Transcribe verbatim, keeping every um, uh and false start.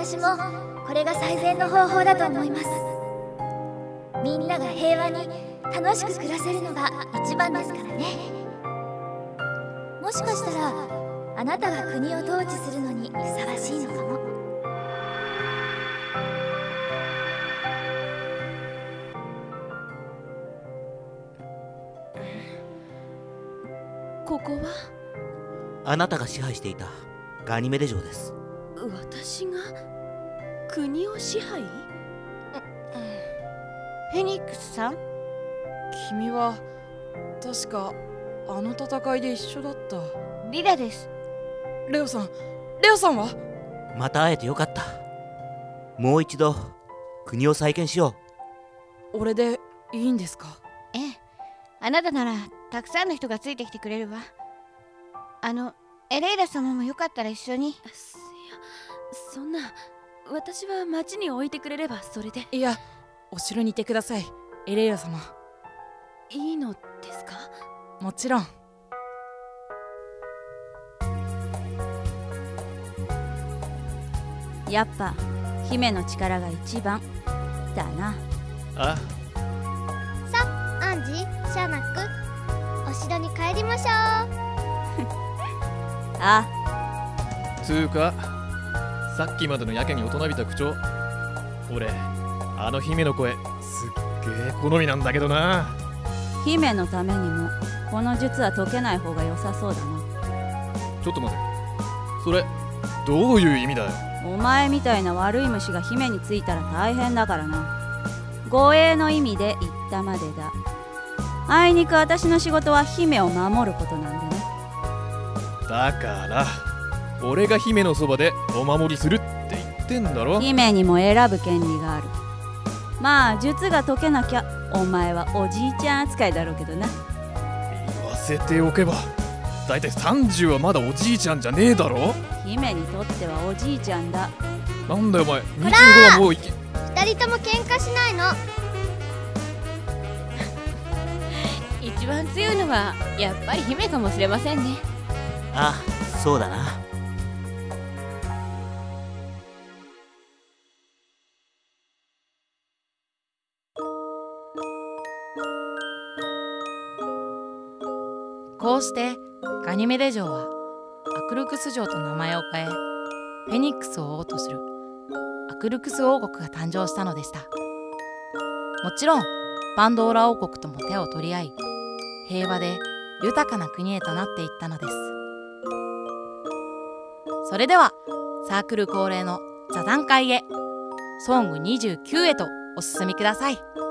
私もこれが最善の方法だと思います。みんなが平和に楽しく暮らせるのが一番ですからね。もしかしたらあなたが国を統治するのにふさわしいのかも。 ここはあなたが支配していたガニメデ城です。 私が国を支配？ フェニックスさん、 君は確かあの戦いで一緒だった。 リラです。 レオさん、レオさんは？ また会えてよかった。もう一度国を再建しよう。俺でいいんですか？ ええ、あなたならたくさんの人がついてきてくれるわ。あのエレイラ様もよかったら一緒に。いや、 そんな、私は町に置いてくれればそれで。 いや、お城にいてください、エレイラ様。 いいのですか？ もちろん。 やっぱ姫の力が一番だな。 あさ、アンジ、シャナック、お城に帰りましょう。 あつうか、さっきまでのやけに大人びた口調、俺あの姫の声すっげえ好みなんだけどな。 姫のためにもこの術は解けない方が良さそうだな。 ちょっと待て、それどういう意味だよ。 お前みたいな悪い虫が姫についたら大変だからな。護衛の意味で言ったまでだ。あいにく私の仕事は姫を守ることなんでね。 だから俺が姫のそばでお守りするって言ってんだろ。 姫にも選ぶ権利がある。まあ術が解けなきゃお前はおじいちゃん扱いだろうけどな。 言わせておけば、だいたいさんじゅうはまだおじいちゃんじゃねえだろ。 姫にとってはおじいちゃんだ。 なんだよお前、にじゅうごはもういけ。 二人とも喧嘩しないの。 一番強いのはやっぱり姫かもしれませんね。 ああ、そうだな。 こうしてガニメデ城はアクルクス城と名前を変え、フェニックスを王とするアクルクス王国が誕生したのでした。もちろんパンドーラ王国とも手を取り合い、平和で豊かな国へとなっていったのです。それではサークル恒例の座談会へ、ソングにじゅうきゅうへとお進みください。